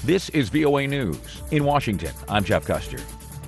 This is VOA News. In Washington, I'm Jeff Custer.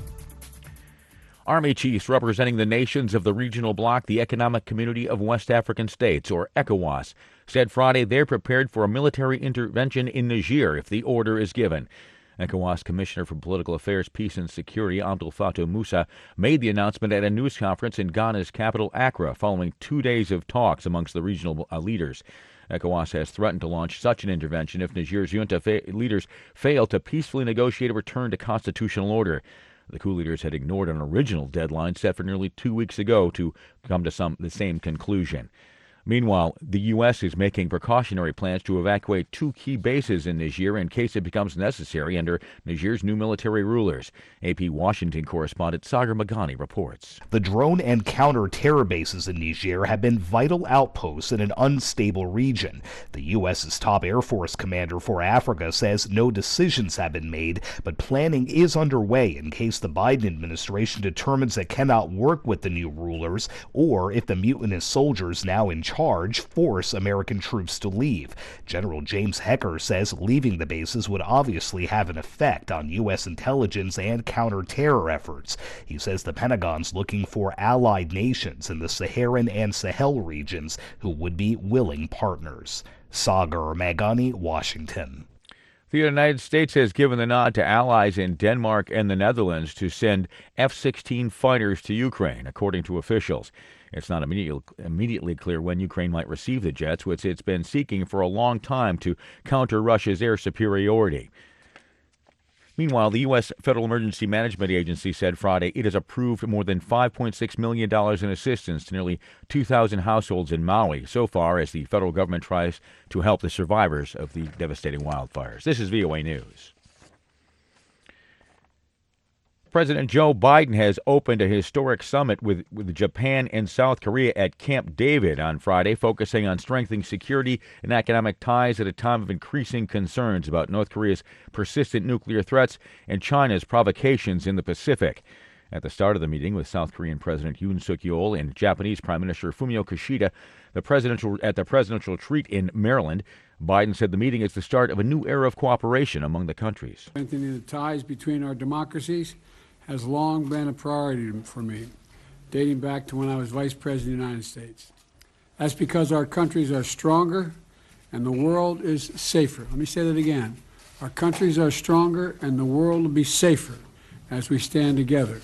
Army chiefs representing the nations of the regional bloc, the Economic Community of West African States, or ECOWAS, said Friday they're prepared for a military intervention in Niger if the order is given. ECOWAS Commissioner for Political Affairs, Peace and Security, Abdel Fattah Musa, made the announcement at a news conference in Ghana's capital, Accra, following 2 days of talks amongst the regional leaders. ECOWAS has threatened to launch such an intervention if Niger's junta leaders fail to peacefully negotiate a return to constitutional order. The coup leaders had ignored an original deadline set for nearly 2 weeks ago to come to the same conclusion. Meanwhile, the U.S. is making precautionary plans to evacuate 2 key bases in Niger in case it becomes necessary under Niger's new military rulers. AP Washington correspondent Sagar Magani reports. The drone and counter-terror bases in Niger have been vital outposts in an unstable region. The U.S.'s top Air Force commander for Africa says no decisions have been made, but planning is underway in case the Biden administration determines it cannot work with the new rulers, or if the mutinous soldiers now in charge force American troops to leave. General James Hecker says leaving the bases would obviously have an effect on U.S. intelligence and counter-terror efforts. He says the Pentagon's looking for allied nations in the Saharan and Sahel regions who would be willing partners. Sagar Magani, Washington. The United States has given the nod to allies in Denmark and the Netherlands to send F-16 fighters to Ukraine, according to officials. It's not immediately clear when Ukraine might receive the jets, which it's been seeking for a long time to counter Russia's air superiority. Meanwhile, the U.S. Federal Emergency Management Agency said Friday it has approved more than $5.6 million in assistance to nearly 2,000 households in Maui so far as the federal government tries to help the survivors of the devastating wildfires. This is VOA News. President Joe Biden has opened a historic summit with Japan and South Korea at Camp David on Friday, focusing on strengthening security and economic ties at a time of increasing concerns about North Korea's persistent nuclear threats and China's provocations in the Pacific. At the start of the meeting with South Korean President Yoon Suk-yeol and Japanese Prime Minister Fumio Kishida, at the presidential retreat in Maryland, Biden said the meeting is the start of a new era of cooperation among the countries. Strengthening the ties between our democracies has long been a priority for me, dating back to when I was Vice President of the United States. That's because our countries are stronger and the world is safer. Let me say that again. Our countries are stronger and the world will be safer as we stand together.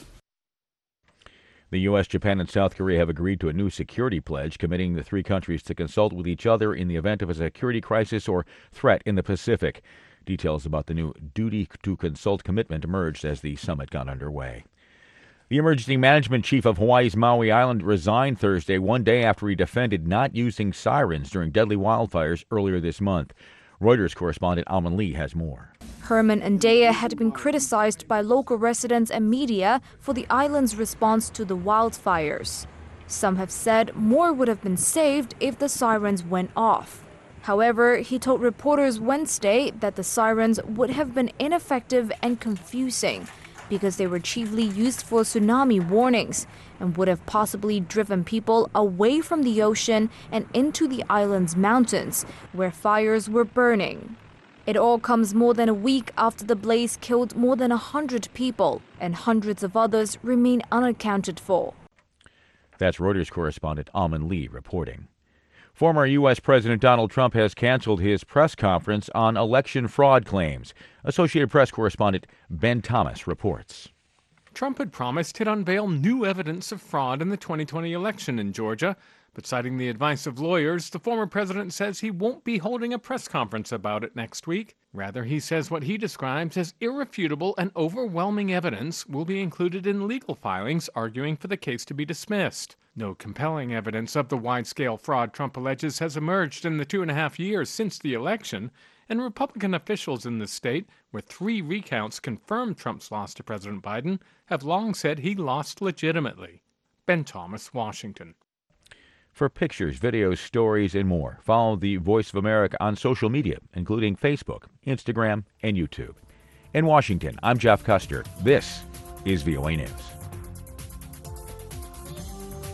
The U.S., Japan, and South Korea have agreed to a new security pledge, committing the 3 countries to consult with each other in the event of a security crisis or threat in the Pacific. Details about the new duty to consult commitment emerged as the summit got underway. The emergency management chief of Hawaii's Maui Island resigned Thursday, 1 day after he defended not using sirens during deadly wildfires earlier this month. Reuters correspondent Alman Lee has more. Herman Andea had been criticized by local residents and media for the island's response to the wildfires. Some have said more would have been saved if the sirens went off. However, he told reporters Wednesday that the sirens would have been ineffective and confusing because they were chiefly used for tsunami warnings and would have possibly driven people away from the ocean and into the island's mountains, where fires were burning. It all comes more than a week after the blaze killed more than 100 people, and hundreds of others remain unaccounted for. That's Reuters correspondent Alman Lee reporting. Former U.S. President Donald Trump has canceled his press conference on election fraud claims. Associated Press correspondent Ben Thomas reports. Trump had promised he'd unveil new evidence of fraud in the 2020 election in Georgia, but citing the advice of lawyers, the former president says he won't be holding a press conference about it next week. Rather, he says what he describes as irrefutable and overwhelming evidence will be included in legal filings arguing for the case to be dismissed. No compelling evidence of the wide-scale fraud Trump alleges has emerged in the 2.5 years since the election, and Republican officials in the state, where 3 recounts confirmed Trump's loss to President Biden, have long said he lost legitimately. Ben Thomas, Washington. For pictures, videos, stories, and more, follow the Voice of America on social media, including Facebook, Instagram, and YouTube. In Washington, I'm Jeff Custer. This is VOA News.